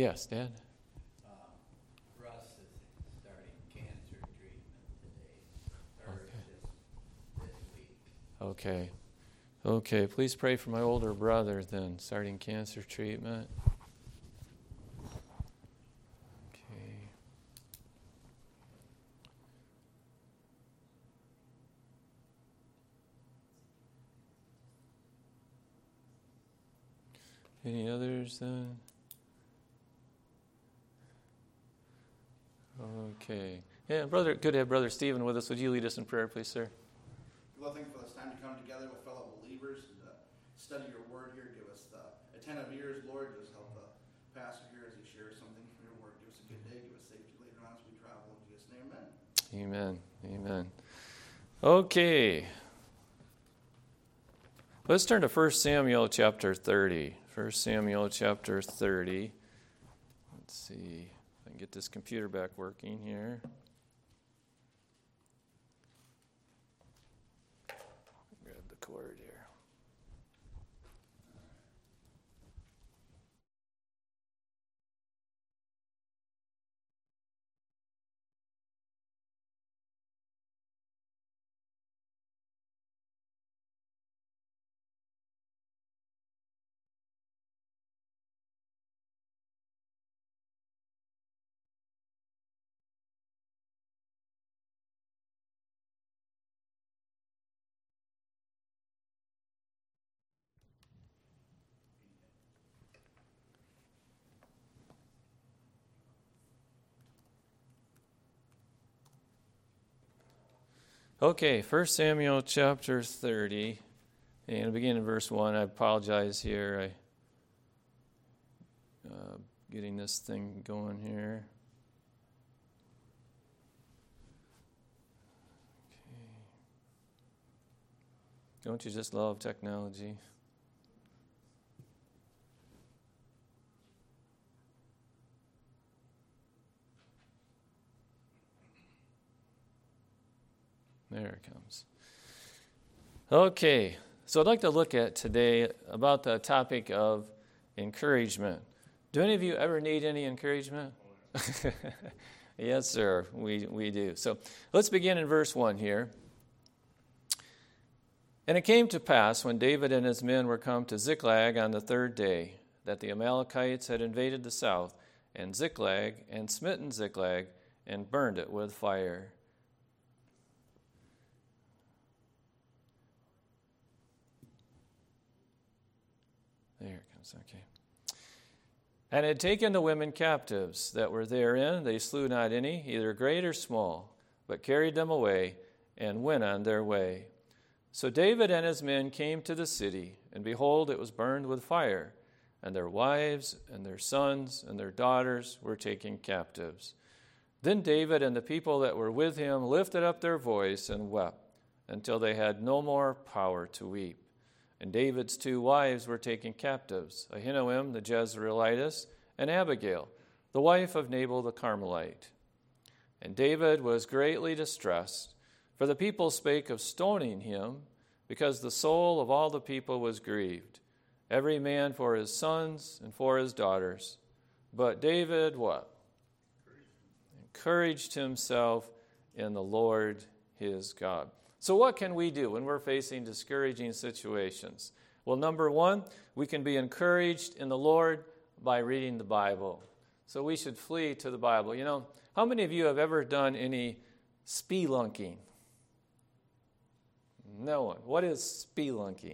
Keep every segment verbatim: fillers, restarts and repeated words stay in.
Yes, Dad? Uh, Russ is starting cancer treatment today, or Okay. this, this week. Okay. Okay, please pray for my older brother then, starting cancer treatment. Okay. Any others then? Okay. Yeah, brother, good to have Brother Stephen with us. Would you lead us in prayer, please, sir? Well, thank you for this time to come together with fellow believers and uh, study your word here. Give us the attentive ears, Lord. Just help the pastor here as he shares something from your word. Give us a good day. Give us safety later on as we travel. In Jesus' name, amen. Amen. Amen. Okay. Let's turn to First Samuel chapter thirty. First Samuel chapter thirty. Let's see if I can get this computer back working here. Grab the cord here. Okay, First Samuel chapter thirty, and I'll begin in verse one. I apologize here. I uh, getting this thing going here. Okay. Don't you just love technology? There it comes. Okay, so I'd like to look at today about the topic of encouragement. Do any of you ever need any encouragement? Yes, sir, we, we do. So let's begin in verse one here. And it came to pass, when David and his men were come to Ziklag on the third day, that the Amalekites had invaded the south, and Ziklag, and smitten Ziklag, and burned it with fire. There it comes, okay. And had taken the women captives that were therein. They slew not any, either great or small, but carried them away, and went on their way. So David and his men came to the city, and behold, it was burned with fire, and their wives, and their sons, and their daughters were taken captives. Then David and the people that were with him lifted up their voice and wept, until they had no more power to weep. And David's two wives were taken captives, Ahinoam the Jezreelitess, and Abigail, the wife of Nabal the Carmelite. And David was greatly distressed, for the people spake of stoning him, because the soul of all the people was grieved, every man for his sons and for his daughters. But David, what? Encouraged himself in the Lord his God. So what can we do when we're facing discouraging situations? Well, number one, we can be encouraged in the Lord by reading the Bible. So we should flee to the Bible. You know, how many of you have ever done any spelunking? No one. What is spelunking?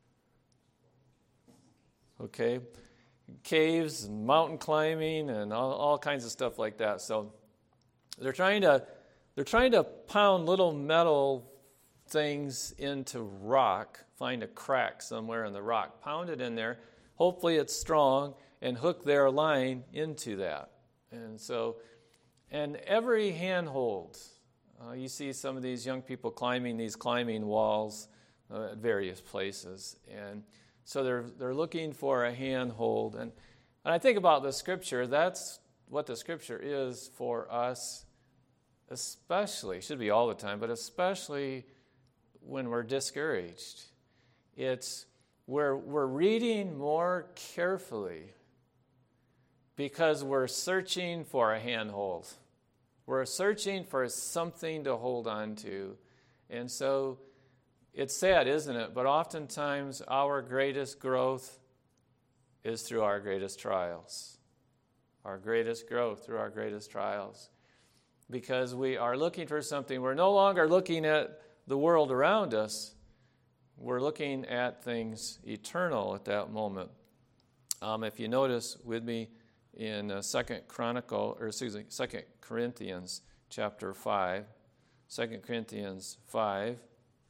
Okay. Caves and mountain climbing and all, all kinds of stuff like that. So they're trying to they're trying to pound little metal things into rock, find a crack somewhere in the rock, pound it in there, hopefully it's strong, and hook their line into that. And so, and every handhold, uh, you see some of these young people climbing these climbing walls uh, at various places, and so they're they're looking for a handhold. And, and I think about the Scripture, that's what the Scripture is for us, especially, should be all the time, but especially when we're discouraged. It's we're, we're reading more carefully because we're searching for a handhold. We're searching for something to hold on to. And so it's sad, isn't it? But oftentimes our greatest growth is through our greatest trials. Our greatest growth through our greatest trials. Because we are looking for something. We're no longer looking at the world around us. We're looking at things eternal at that moment. Um, if you notice with me in uh, Second Chronicle, or excuse me, Second Corinthians chapter five, Second Corinthians five,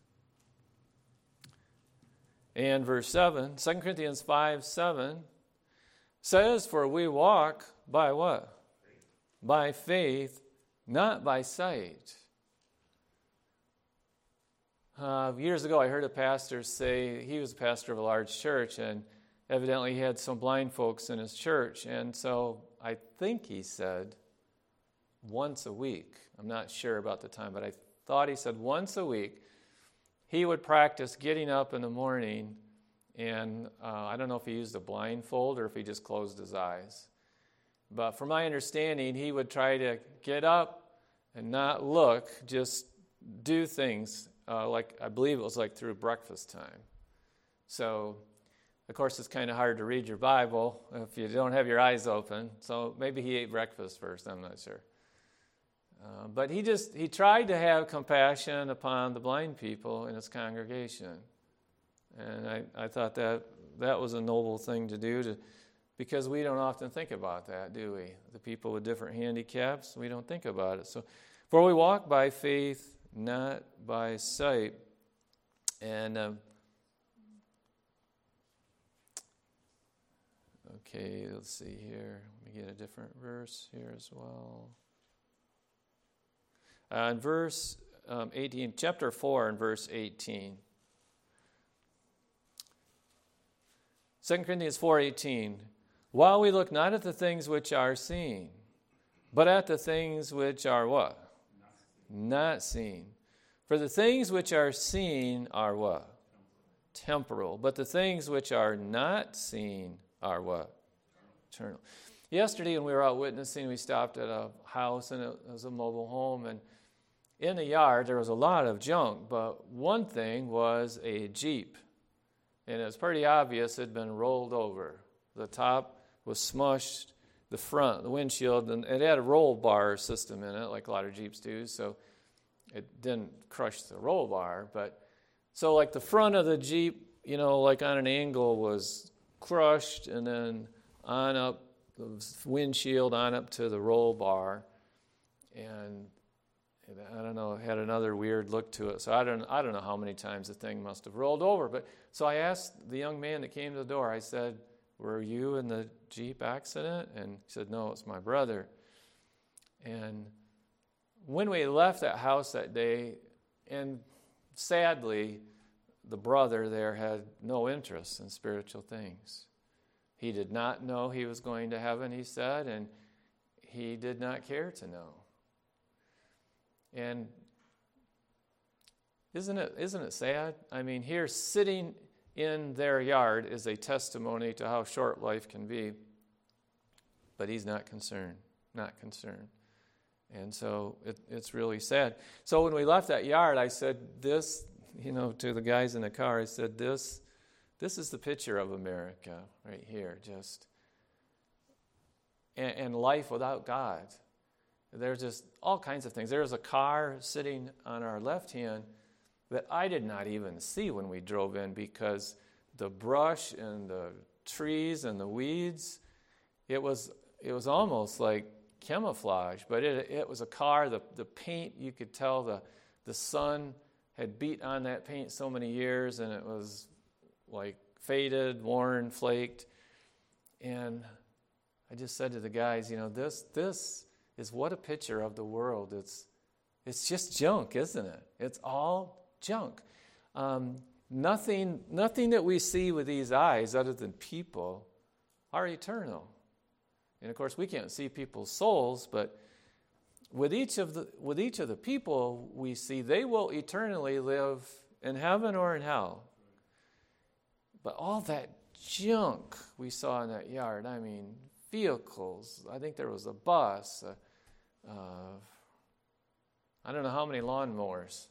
and verse seven. Second Corinthians five seven says, "For we walk by what? Faith. By faith, not by sight." Uh, years ago, I heard a pastor say, he was a pastor of a large church, and evidently he had some blind folks in his church. And so I think he said once a week. I'm not sure about the time, but I thought he said once a week he would practice getting up in the morning, and uh, I don't know if he used a blindfold or if he just closed his eyes. But from my understanding, he would try to get up and not look, just do things. Uh, like I believe it was like through breakfast time. So, of course, it's kind of hard to read your Bible if you don't have your eyes open. So maybe he ate breakfast first. I'm not sure. Uh, but he just he tried to have compassion upon the blind people in his congregation, and I, I thought that that was a noble thing to do. To because we don't often think about that, do we? The people with different handicaps, we don't think about it. So, for we walk by faith, not by sight. And um, okay, let's see here. Let me get a different verse here as well. Uh, in verse um, eighteen, chapter four, and verse eighteen. Second Corinthians four eighteen. While we look not at the things which are seen, but at the things which are what? Not seen. For the things which are seen are what? Temporal. But the things which are not seen are what? Eternal. Yesterday when we were out witnessing, we stopped at a house, and it was a mobile home, and in the yard there was a lot of junk, but one thing was a Jeep, and it was pretty obvious it had been rolled over. The top was smushed, the front, the windshield, and it had a roll bar system in it, like a lot of Jeeps do, so it didn't crush the roll bar. But so like the front of the Jeep, you know, like on an angle was crushed, and then on up the windshield, on up to the roll bar, and I don't know, it had another weird look to it. So I don't, I don't know how many times the thing must have rolled over. But so I asked the young man that came to the door, I said, "Were you in the Jeep accident?" And he said, "No, it's my brother." And when we left that house that day, and sadly, the brother there had no interest in spiritual things. He did not know he was going to heaven, he said, and he did not care to know. And isn't it isn't it sad? I mean, here sitting in their yard is a testimony to how short life can be. But he's not concerned, not concerned. And so it, it's really sad. So when we left that yard, I said this, you know, to the guys in the car, I said, this, this is the picture of America right here, just, and, and life without God. There's just all kinds of things. There's a car sitting on our left hand that I did not even see when we drove in, because the brush and the trees and the weeds, it was it was almost like camouflage, but it it was a car. The the paint, you could tell the the sun had beat on that paint so many years, and it was like faded, worn, flaked. And I just said to the guys, you know, this this is what a picture of the world. It's it's just junk, isn't it? It's all junk. Um, nothing, nothing that we see with these eyes, other than people, are eternal. And of course, we can't see people's souls, but with each of the with each of the people we see, they will eternally live in heaven or in hell. But all that junk we saw in that yard, I mean, vehicles. I think there was a bus. Uh, uh, I don't know how many lawnmowers.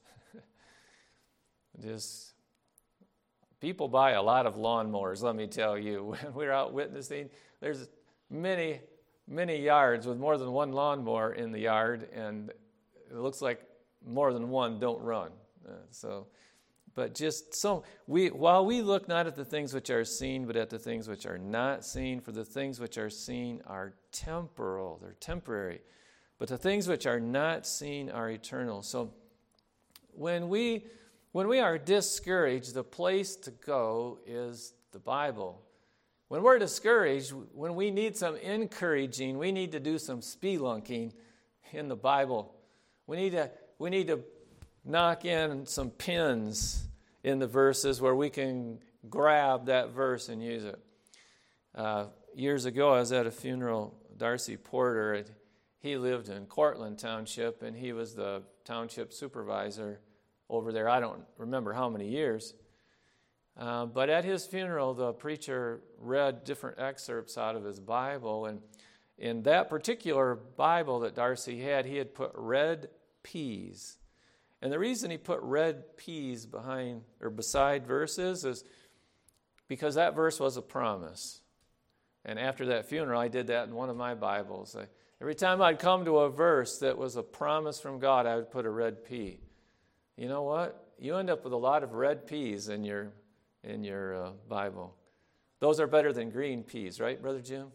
Just people buy a lot of lawnmowers, let me tell you. When we're out witnessing, there's many, many yards with more than one lawnmower in the yard, and it looks like more than one don't run. Uh, so, but just so we, while we look not at the things which are seen, but at the things which are not seen, for the things which are seen are temporal, they're temporary, but the things which are not seen are eternal. So, when we when we are discouraged, the place to go is the Bible. When we're discouraged, when we need some encouraging, we need to do some spelunking in the Bible. We need to we need to knock in some pins in the verses where we can grab that verse and use it. Uh, years ago, I was at a funeral. Darcy Porter, he lived in Cortland Township, and he was the township supervisor over there. I don't remember how many years. Uh, but at his funeral, the preacher read different excerpts out of his Bible, and in that particular Bible that Darcy had, he had put red peas. And the reason he put red peas behind or beside verses is because that verse was a promise. And after that funeral, I did that in one of my Bibles. I, every time I'd come to a verse that was a promise from God, I would put a red pea. You know what? You end up with a lot of red peas in your in your uh, Bible. Those are better than green peas, right, Brother Jim?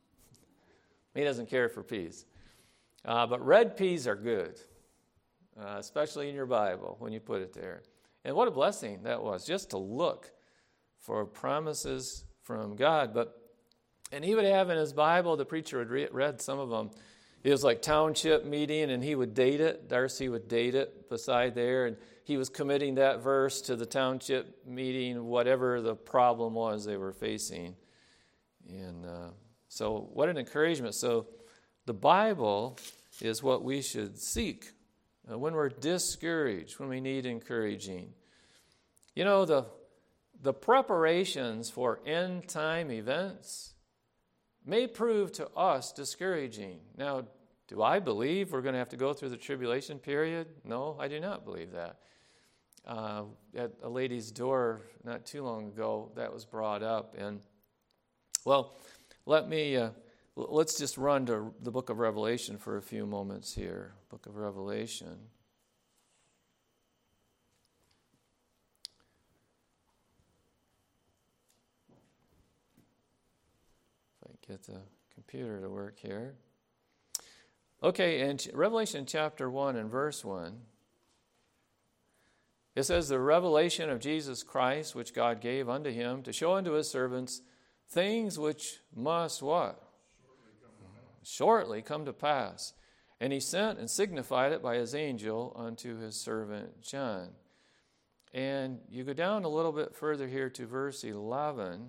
He doesn't care for peas. Uh, but red peas are good, uh, especially in your Bible when you put it there. And what a blessing that was, just to look for promises from God. But and he would have in his Bible, the preacher had re- read some of them. It was like township meeting, and he would date it. Darcy would date it beside there, and he was committing that verse to the township meeting, whatever the problem was they were facing. And uh, so what an encouragement. So the Bible is what we should seek uh, when we're discouraged, when we need encouraging. You know, the the preparations for end-time events may prove to us discouraging. Now, do I believe we're going to have to go through the tribulation period? No, I do not believe that. Uh, at a lady's door not too long ago, that was brought up. And, well, let me, uh, let's just run to the book of Revelation for a few moments here. Book of Revelation. If I get the computer to work here. Okay, in Revelation chapter one and verse one, it says, the revelation of Jesus Christ, which God gave unto him, to show unto his servants things which must what? Shortly come to pass. And he sent and signified it by his angel unto his servant John. And you go down a little bit further here to verse eleven.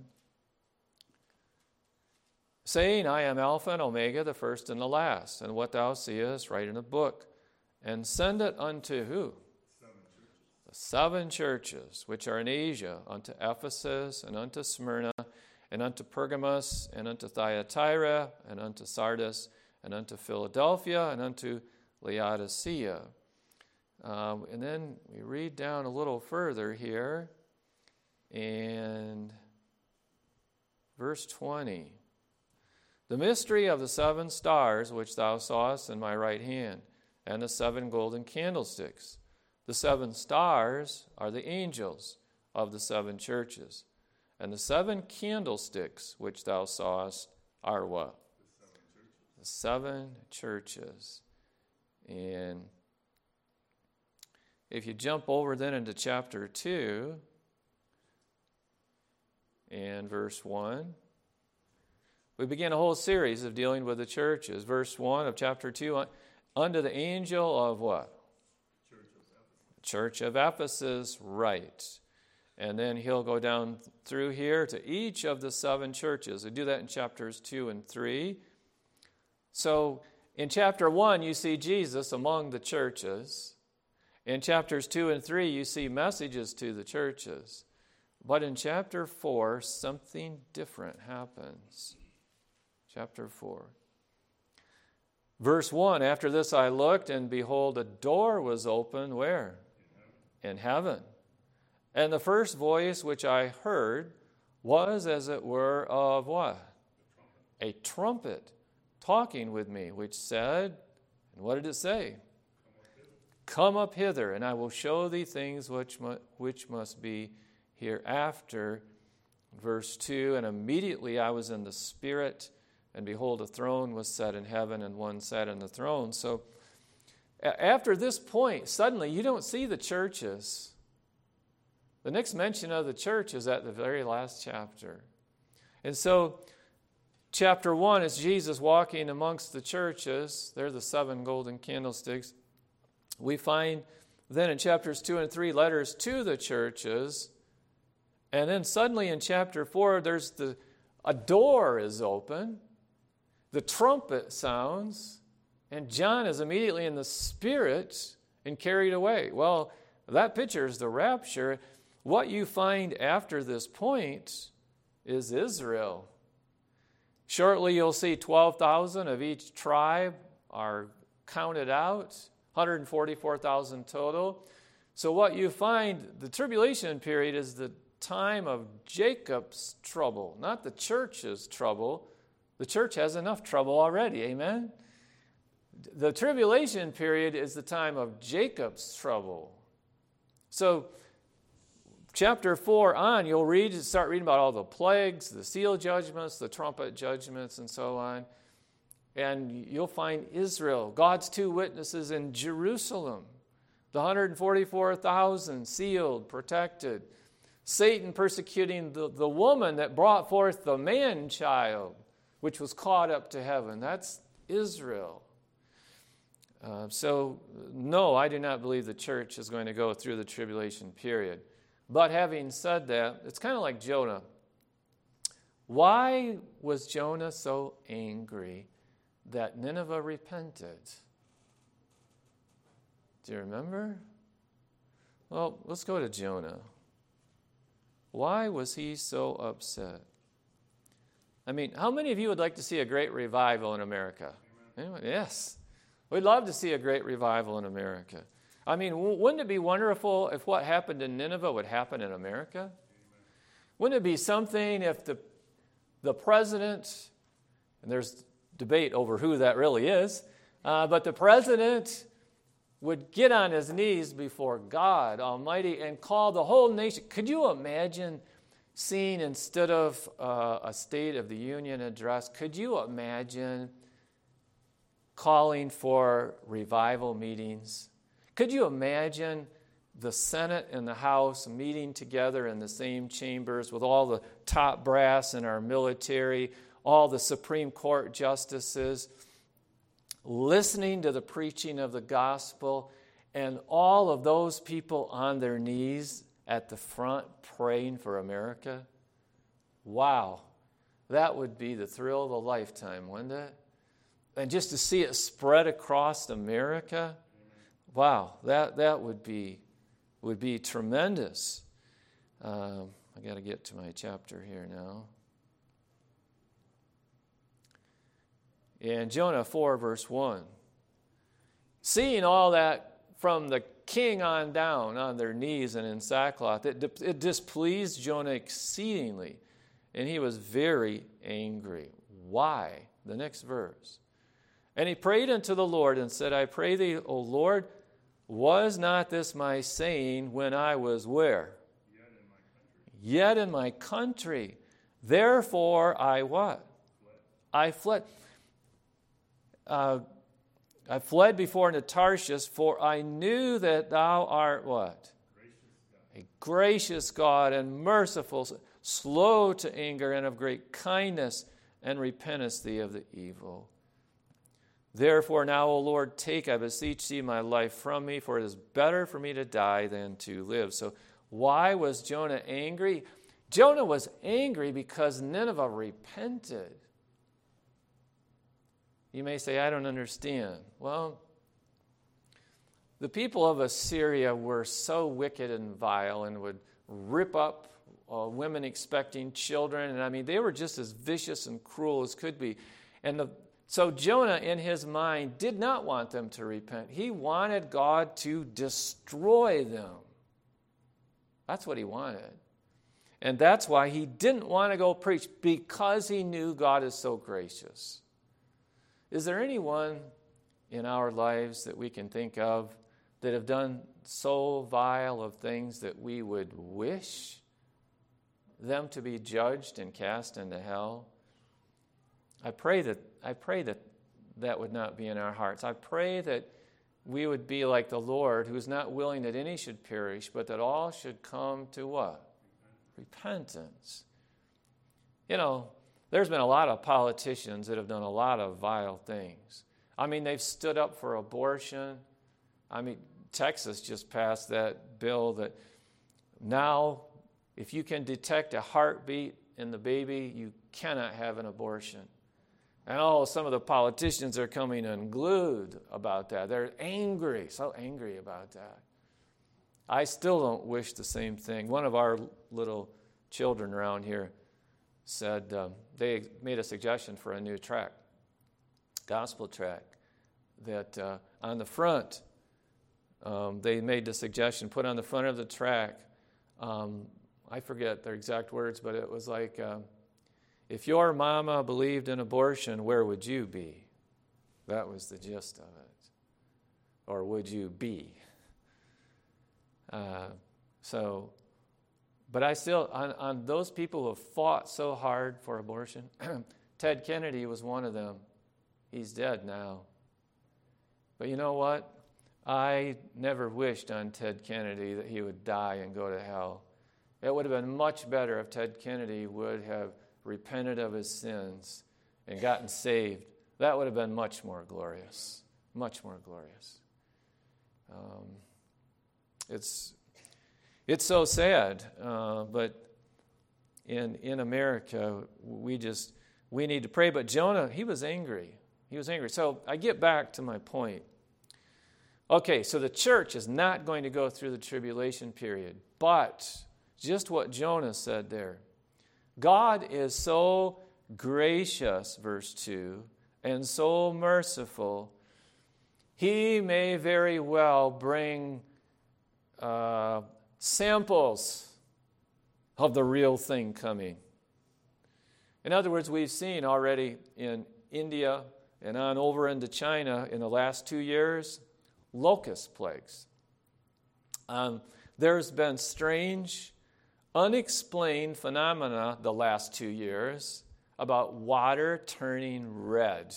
Saying, I am Alpha and Omega, the first and the last. And what thou seest, write in a book, and send it unto who? The seven churches, which are in Asia, unto Ephesus, and unto Smyrna, and unto Pergamos, and unto Thyatira, and unto Sardis, and unto Philadelphia, and unto Laodicea. Um, and then we read down a little further here, and verse twenty. The mystery of the seven stars which thou sawest in my right hand, and the seven golden candlesticks. The seven stars are the angels of the seven churches. And the seven candlesticks which thou sawest are what? The seven churches. And if you jump over then into chapter two and verse one, we begin a whole series of dealing with the churches. Verse one of chapter two, unto the angel of what? Church of Ephesus, right. And then he'll go down through here to each of the seven churches. We do that in chapters two and three. So in chapter one, you see Jesus among the churches. In chapters two and three, you see messages to the churches. But in chapter four, something different happens. chapter four. Verse one, after this I looked, and behold, a door was opened, where? In heaven. And the first voice which I heard was as it were of what? A trumpet talking with me, which said, and what did it say? Come up hither, and I will show thee things which mu- which must be hereafter. Verse two, and immediately I was in the Spirit, and behold, a throne was set in heaven, and one sat in the throne. So a- after this point, suddenly you don't see the churches. The next mention of the church is at the very last chapter. And so chapter one is Jesus walking amongst the churches. They're the seven golden candlesticks. We find then in chapters two and three letters to the churches. And then suddenly in chapter four, there's the a door is open. The trumpet sounds. And John is immediately in the Spirit and carried away. Well, that picture is the rapture. What you find after this point is Israel. Shortly you'll see twelve thousand of each tribe are counted out, one hundred forty-four thousand total. So what you find, the tribulation period is the time of Jacob's trouble, not the church's trouble. The church has enough trouble already, amen? The tribulation period is the time of Jacob's trouble. So chapter four on, you'll read, start reading about all the plagues, the seal judgments, the trumpet judgments, and so on. And you'll find Israel, God's two witnesses in Jerusalem, the one hundred forty-four thousand sealed, protected. Satan persecuting the, the woman that brought forth the man-child, which was caught up to heaven. That's Israel. Uh, so, no, I do not believe the church is going to go through the tribulation period. But having said that, it's kind of like Jonah. Why was Jonah so angry that Nineveh repented? Do you remember? Well, let's go to Jonah. Why was he so upset? I mean, how many of you would like to see a great revival in America? Anyone? Yes. We'd love to see a great revival in America. I mean, w- wouldn't it be wonderful if what happened in Nineveh would happen in America? Wouldn't it be something if the, the president, and there's debate over who that really is, uh, but the president would get on his knees before God Almighty and call the whole nation. Could you imagine seeing, instead of uh, a State of the Union address, could you imagine calling for revival meetings? Could you imagine the Senate and the House meeting together in the same chambers with all the top brass in our military, all the Supreme Court justices, listening to the preaching of the gospel, and all of those people on their knees at the front praying for America? Wow, that would be the thrill of a lifetime, wouldn't it? And just to see it spread across America, wow, that, that would be would be tremendous. Um, I got to get to my chapter here now. In Jonah four, verse one, seeing all that from the king on down on their knees and in sackcloth, it, it displeased Jonah exceedingly, and he was very angry. Why? The next verse. And he prayed unto the Lord and said, I pray thee, O Lord, was not this my saying when I was where? Yet in my country. Yet in my country. Therefore I what? Fled. I fled. Uh, I fled before unto Tarshish, for I knew that thou art what? Gracious God. A gracious God and merciful, slow to anger and of great kindness, and repentest thee of the evil. Therefore now, O Lord, take, I beseech thee, my life from me, for it is better for me to die than to live. So why was Jonah angry? Jonah was angry because Nineveh repented. You may say, I don't understand. Well, the people of Assyria were so wicked and vile and would rip up uh, women expecting children. And I mean, they were just as vicious and cruel as could be. And the, so Jonah, in his mind, did not want them to repent. He wanted God to destroy them. That's what he wanted. And that's why he didn't want to go preach, because he knew God is so gracious. Is there anyone in our lives that we can think of that have done so vile of things that we would wish them to be judged and cast into hell? I pray that I pray that that would not be in our hearts. I pray that we would be like the Lord, who is not willing that any should perish, but that all should come to what? Repentance. You know, there's been a lot of politicians that have done a lot of vile things. I mean, they've stood up for abortion. I mean, Texas just passed that bill that now, if you can detect a heartbeat in the baby, you cannot have an abortion. And oh, some of the politicians are coming unglued about that. They're angry, so angry about that. I still don't wish the same thing. One of our little children around here said um, they made a suggestion for a new tract, gospel tract, that uh, on the front, um, they made the suggestion, put on the front of the tract, um, I forget their exact words, but it was like, um, if your mama believed in abortion, where would you be? That was the gist of it. Or would you be? Uh, so, but I still, on, on those people who have fought so hard for abortion, Ted Kennedy was one of them. He's dead now. But you know what? I never wished on Ted Kennedy that he would die and go to hell. It would have been much better if Ted Kennedy would have repented of his sins and gotten saved. That would have been much more glorious. Much more glorious. Um, it's it's so sad, uh, but in in America, we just we need to pray. But Jonah, he was angry. He was angry. So I get back to my point. Okay, so the church is not going to go through the tribulation period, but just what Jonah said there. God is so gracious, verse two, and so merciful, he may very well bring uh, samples of the real thing coming. In other words, we've seen already in India and on over into China in the last two years, locust plagues. Um, there's been strange, unexplained phenomena the last two years about water turning red,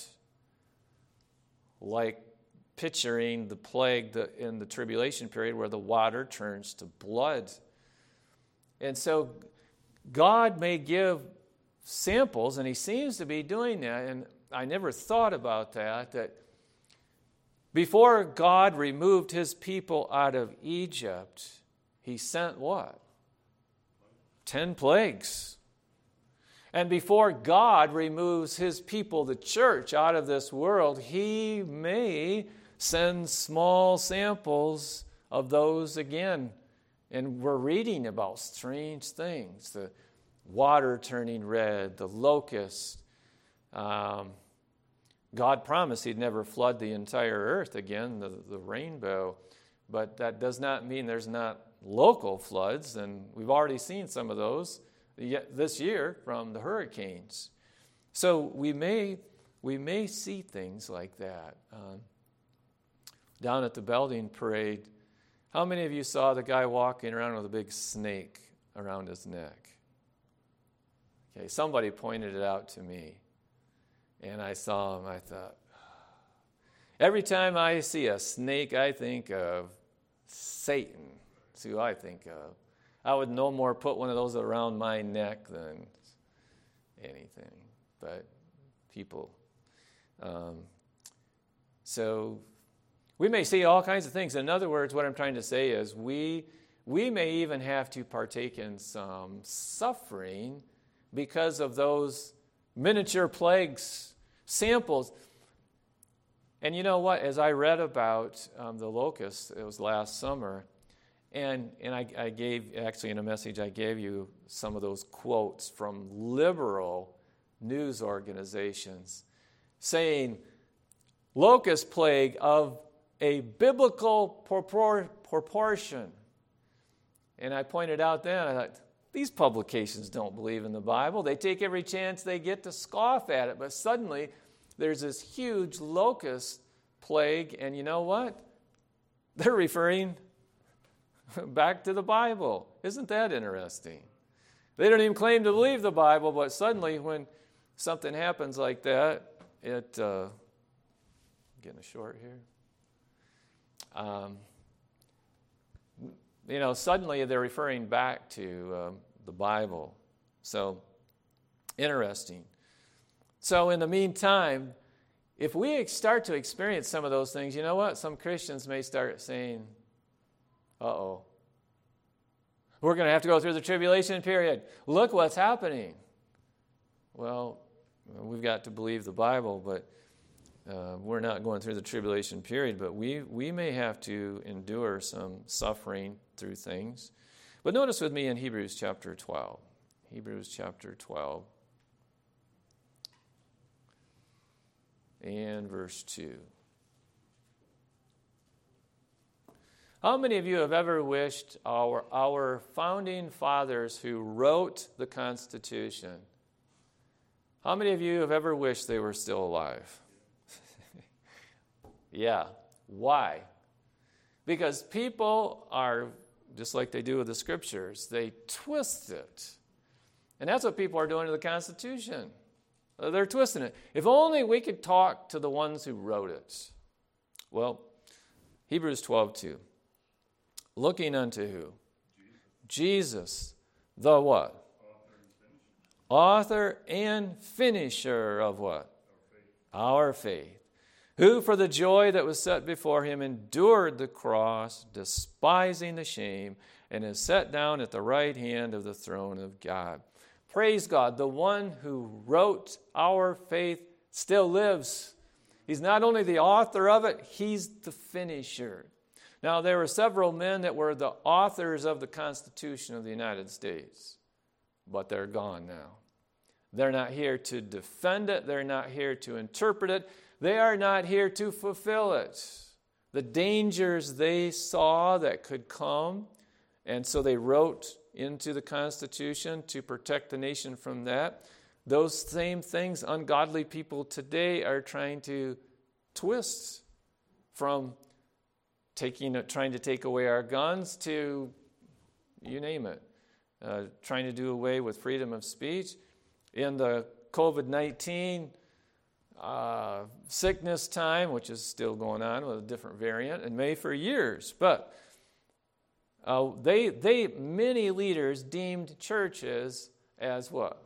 like picturing the plague in the tribulation period where the water turns to blood. And so God may give samples, and he seems to be doing that, and I never thought about that, that before God removed his people out of Egypt, he sent what? Ten plagues. And before God removes his people, the church, out of this world, he may send small samples of those again. And we're reading about strange things. The water turning red, the locust. Um, God promised he'd never flood the entire earth again, the, the rainbow. But that does not mean there's not local floods, and we've already seen some of those this year from the hurricanes. So we may we may see things like that. Um, down at the Belding Parade, how many of you saw the guy walking around with a big snake around his neck? Okay, somebody pointed it out to me, and I saw him. I thought, every time I see a snake, I think of Satan. That's who I think of. I would no more put one of those around my neck than anything. But people. Um, so we may see all kinds of things. In other words, what I'm trying to say is we we may even have to partake in some suffering because of those miniature plagues, samples. And you know what? As I read about um, the locusts, it was last summer, and and I, I gave, actually in a message, I gave you some of those quotes from liberal news organizations. saying locust plague of a biblical propor- proportion. And I pointed out then, I thought, these publications don't believe in the Bible. They take every chance they get to scoff at it. But suddenly, there's this huge locust plague, and you know what? They're referring back to the Bible. Isn't that interesting? They don't even claim to believe the Bible, but suddenly when something happens like that, it, uh, getting a short here. Um, you know, suddenly they're referring back to um, the Bible. So, interesting. So in the meantime, if we start to experience some of those things, you know what? Some Christians may start saying, uh-oh, we're going to have to go through the tribulation period. Look what's happening. Well, we've got to believe the Bible, but uh, we're not going through the tribulation period, but we, we may have to endure some suffering through things. But notice with me in Hebrews chapter twelve. Hebrews chapter twelve. And verse two. How many of you have ever wished our, our founding fathers who wrote the Constitution, how many of you have ever wished they were still alive? Yeah. Why? Because people are, just like they do with the Scriptures, they twist it. And that's what people are doing to the Constitution. They're twisting it. If only we could talk to the ones who wrote it. Well, Hebrews twelve two. Looking unto who? Jesus. Jesus, the what? Author and finisher of what? Our faith. Our faith. Who for the joy that was set before him endured the cross, despising the shame, and is set down at the right hand of the throne of God. Praise God, the one who wrote our faith still lives. He's not only the author of it, he's the finisher. Now, there were several men that were the authors of the Constitution of the United States, but they're gone now. They're not here to defend it. They're not here to interpret it. They are not here to fulfill it. The dangers they saw that could come, and so they wrote into the Constitution to protect the nation from that. Those same things ungodly people today are trying to twist, from taking, trying to take away our guns to, you name it, uh, trying to do away with freedom of speech. In the covid nineteen uh, sickness time, which is still going on with a different variant, and may for years, but uh, they, they, many leaders deemed churches as what?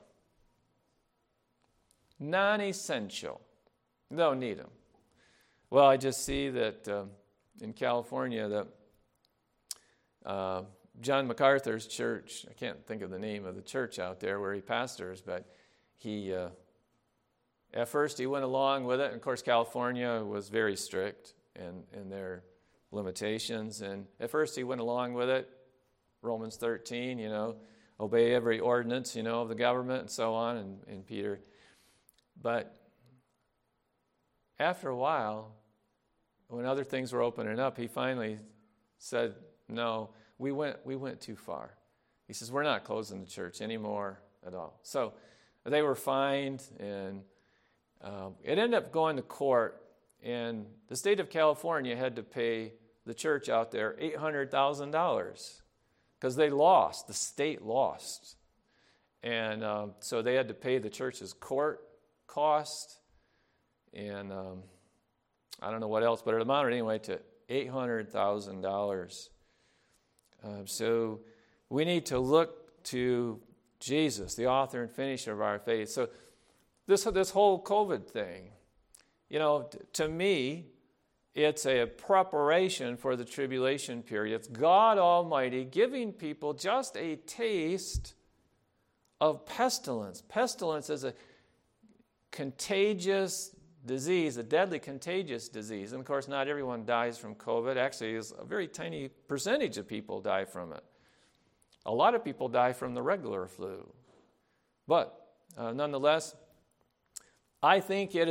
Non-essential. Don't need them. Well, I just see that uh, in California that uh, John MacArthur's church, I can't think of the name of the church out there where he pastors, but he, uh, at first he went along with it. And of course, California was very strict in, in their limitations. And at first he went along with it. Romans thirteen, you know, obey every ordinance, you know, of the government and so on, and, and Peter. But after a while, when other things were opening up, he finally said, no, we went we went too far. He says, we're not closing the church anymore at all. So they were fined, and uh, it ended up going to court, and the state of California had to pay the church out there eight hundred thousand dollars because they lost. The state lost. And um, so they had to pay the church's court cost, and um, I don't know what else, but it amounted anyway to eight hundred thousand dollars. Uh, so we need to look to Jesus, the author and finisher of our faith. So this this whole COVID thing, you know, t- to me, it's a preparation for the tribulation period. It's God Almighty giving people just a taste of pestilence. Pestilence is a contagious disease, a deadly contagious disease. And of course, not everyone dies from COVID. Actually, a very tiny percentage of people die from it. A lot of people die from the regular flu. But uh, nonetheless, I think it is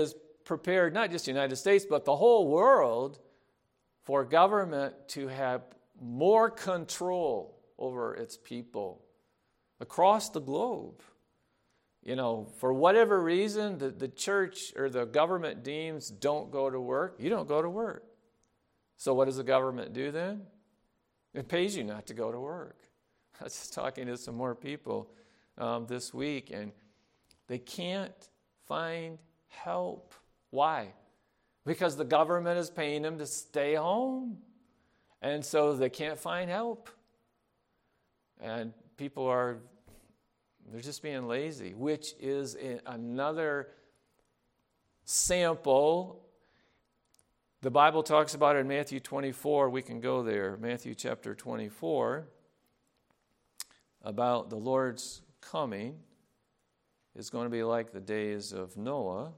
prepared not just the United States, but the whole world for government to have more control over its people across the globe. You know, for whatever reason, the, the church or the government deems don't go to work, you don't go to work. So what does the government do then? It pays you not to go to work. I was just talking to some more people um, this week, and they can't find help. Why? Because the government is paying them to stay home. And so they can't find help. And people are, they're just being lazy, which is another sample. The Bible talks about it in Matthew twenty-four. We can go there. Matthew chapter twenty-four, about the Lord's coming is going to be like the days of Noah.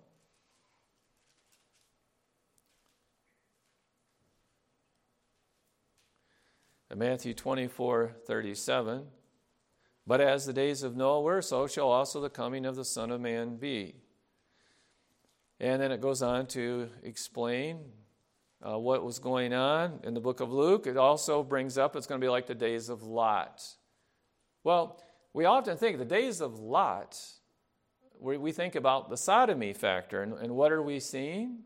In Matthew twenty-four thirty-seven, but as the days of Noah were, so shall also the coming of the Son of Man be. And then it goes on to explain uh, what was going on in the book of Luke. It also brings up it's going to be like the days of Lot. Well, we often think the days of Lot, we, we think about the sodomy factor, and, and what are we seeing?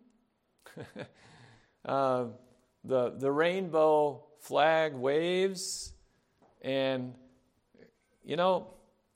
uh, the, the rainbow flag waves, and, you know,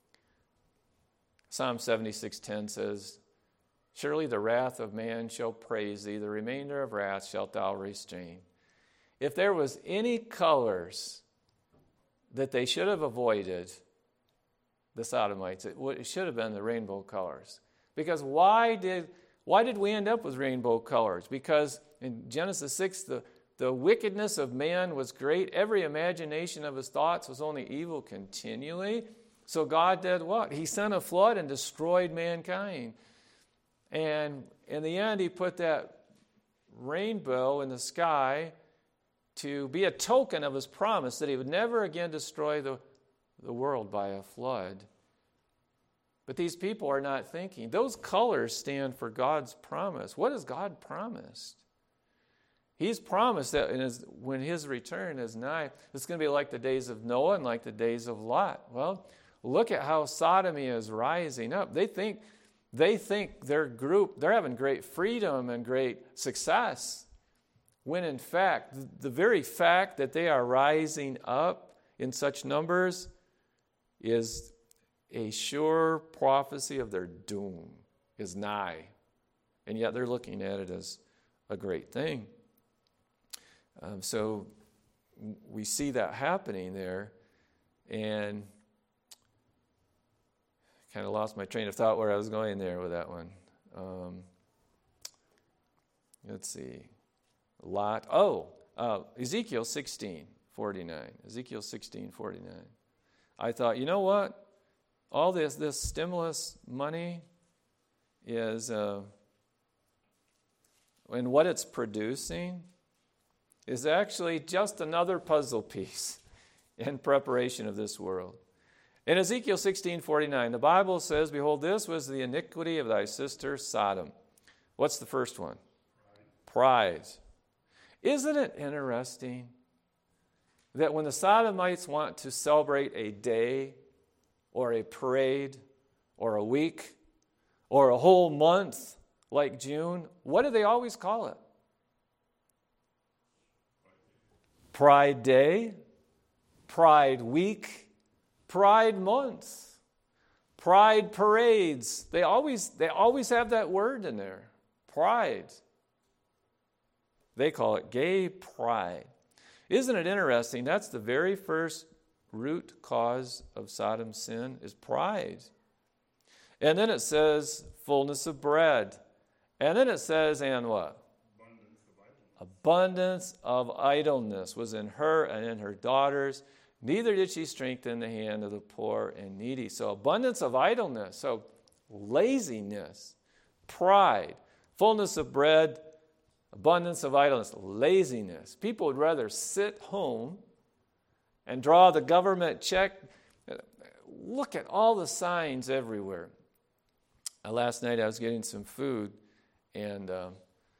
Psalm seventy-six ten says, surely the wrath of man shall praise thee, the remainder of wrath shalt thou restrain. If there was any colors that they should have avoided, the Sodomites, it, would, it should have been the rainbow colors. Because why did why did we end up with rainbow colors? Because in Genesis six, the, the wickedness of man was great. Every imagination of his thoughts was only evil continually. So God did what? He sent a flood and destroyed mankind. And in the end, he put that rainbow in the sky to be a token of his promise that he would never again destroy the, the world by a flood. But these people are not thinking. Those colors stand for God's promise. What has God promised? He's promised that in his, when his return is nigh, it's going to be like the days of Noah and like the days of Lot. Well, look at how sodomy is rising up. They think they think their group, they're having great freedom and great success, when in fact, the very fact that they are rising up in such numbers is a sure prophecy of their doom, is nigh. And yet they're looking at it as a great thing. Um, so we see that happening there, and kind of lost my train of thought where I was going there with that one. Um, let's see. Lot. Oh, uh, Ezekiel sixteen forty-nine. Ezekiel sixteen forty-nine. I thought, you know what? All this this stimulus money is, uh, and what it's producing is actually just another puzzle piece in preparation of this world. In Ezekiel sixteen forty-nine, the Bible says, behold, this was the iniquity of thy sister Sodom. What's the first one? Pride. Pride. Isn't it interesting that when the Sodomites want to celebrate a day or a parade or a week or a whole month like June, what do they always call it? Pride Day, Pride Week, Pride Month, Pride Parades. They always, they always have that word in there, pride. They call it gay pride. Isn't it interesting? That's the very first root cause of Sodom's sin is pride. And then it says fullness of bread. And then it says, and what? Abundance of idleness was in her and in her daughters. Neither did she strengthen the hand of the poor and needy. So abundance of idleness. So laziness, pride, fullness of bread, abundance of idleness, laziness. People would rather sit home and draw the government check. Look at all the signs everywhere. Uh, last night I was getting some food, And um,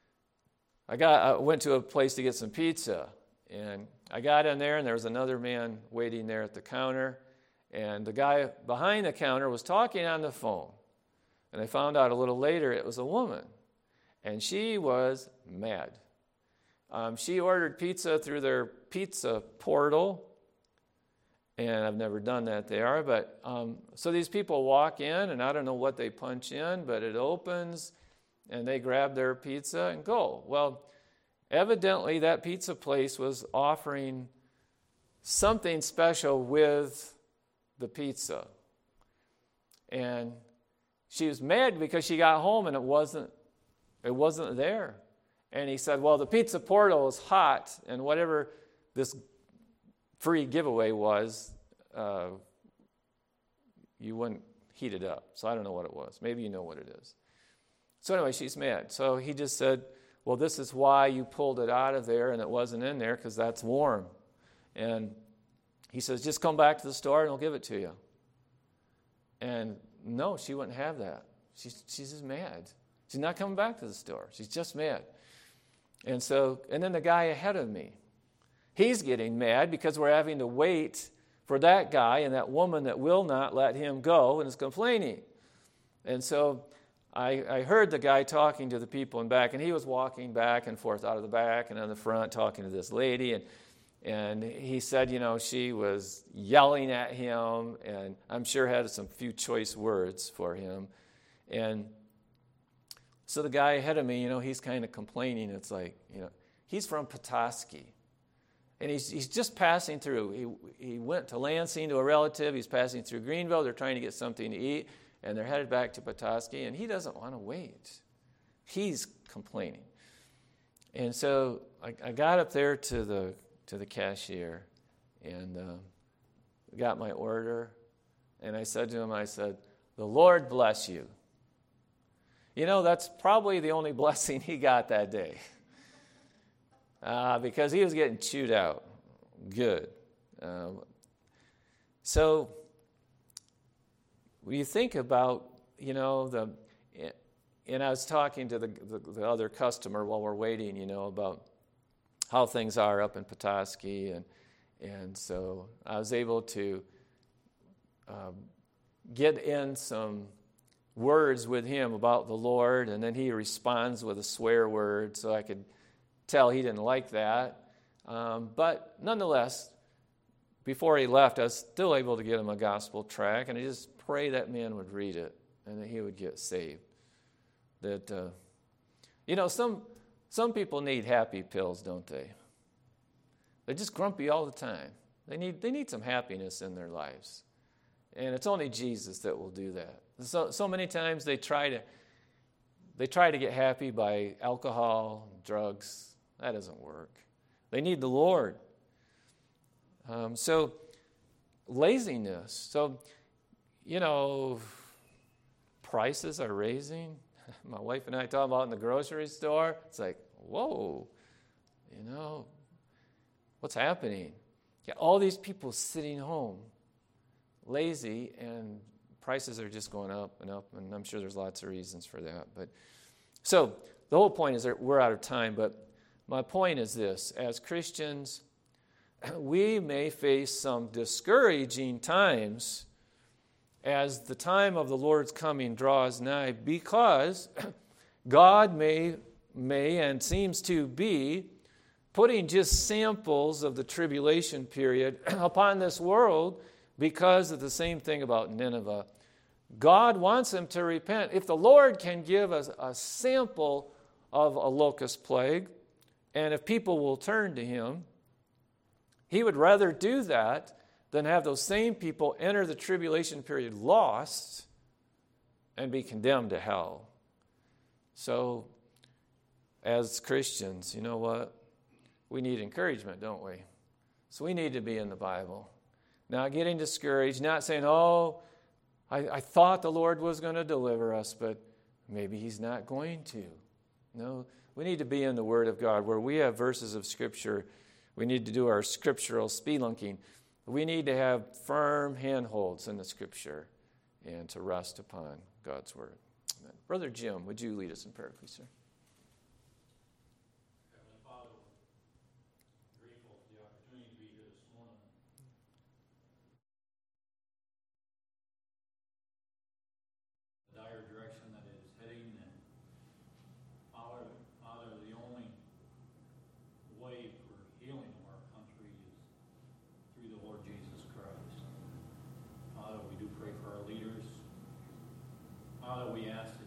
I got I went to a place to get some pizza, and I got in there, and there was another man waiting there at the counter, and the guy behind the counter was talking on the phone. And I found out a little later it was a woman, and she was mad. Um, she ordered pizza through their pizza portal, and I've never done that there. But um, so these people walk in, and I don't know what they punch in, but it opens, and they grab their pizza and go. Well, evidently that pizza place was offering something special with the pizza. And she was mad because she got home and it wasn't it wasn't there. And he said, well, the pizza portal is hot, and whatever this free giveaway was, uh, you wouldn't heat it up. So I don't know what it was. Maybe you know what it is. So anyway, she's mad. So he just said, well, this is why you pulled it out of there and it wasn't in there, because that's warm. And he says, just come back to the store and I'll give it to you. And no, she wouldn't have that. She's, she's just mad. She's not coming back to the store. She's just mad. And so, and then the guy ahead of me, he's getting mad because we're having to wait for that guy and that woman that will not let him go and is complaining. And so I, I heard the guy talking to the people in back, and he was walking back and forth out of the back and on the front talking to this lady, and and he said, you know, she was yelling at him, and I'm sure had some few choice words for him. And so the guy ahead of me, you know, he's kind of complaining. It's like, you know, he's from Petoskey, and he's he's just passing through. He he went to Lansing to a relative. He's passing through Greenville. They're trying to get something to eat, and they're headed back to Petoskey, and he doesn't want to wait. He's complaining. And so I, I got up there to the to the cashier and uh, got my order, and I said to him, I said, the Lord bless you. You know, that's probably the only blessing he got that day uh, because he was getting chewed out good. Um, so when you think about, you know, the, and I was talking to the, the, the other customer while we're waiting, you know, about how things are up in Petoskey, and and so I was able to um, get in some words with him about the Lord, and then he responds with a swear word, so I could tell he didn't like that. Um, but nonetheless, before he left, I was still able to get him a gospel tract, and I just pray that man would read it and that he would get saved. That, uh, you know, some some people need happy pills, don't they? They're just grumpy all the time. They need they need some happiness in their lives, and it's only Jesus that will do that. So so many times they try to they try to get happy by alcohol, drugs. That doesn't work. They need the Lord. Um, so laziness. So, you know, prices are raising. My wife and I talk about in the grocery store. It's like, whoa, you know, what's happening? Yeah, all these people sitting home, lazy, and prices are just going up and up, and I'm sure there's lots of reasons for that. But so the whole point is that we're out of time, but my point is this. As Christians, we may face some discouraging times as the time of the Lord's coming draws nigh, because God may, may and seems to be putting just samples of the tribulation period upon this world because of the same thing about Nineveh. God wants them to repent. If the Lord can give us a sample of a locust plague, and if people will turn to him, he would rather do that than have those same people enter the tribulation period lost and be condemned to hell. So, as Christians, you know what? We need encouragement, don't we? So we need to be in the Bible. Not getting discouraged, not saying, oh, I, I thought the Lord was going to deliver us, but maybe he's not going to. No, we need to be in the Word of God, where we have verses of Scripture. We need to do our scriptural spelunking. We need to have firm handholds in the Scripture and to rest upon God's Word. Amen. Brother Jim, would you lead us in prayer, please, sir? do pray for our leaders. Father, we ask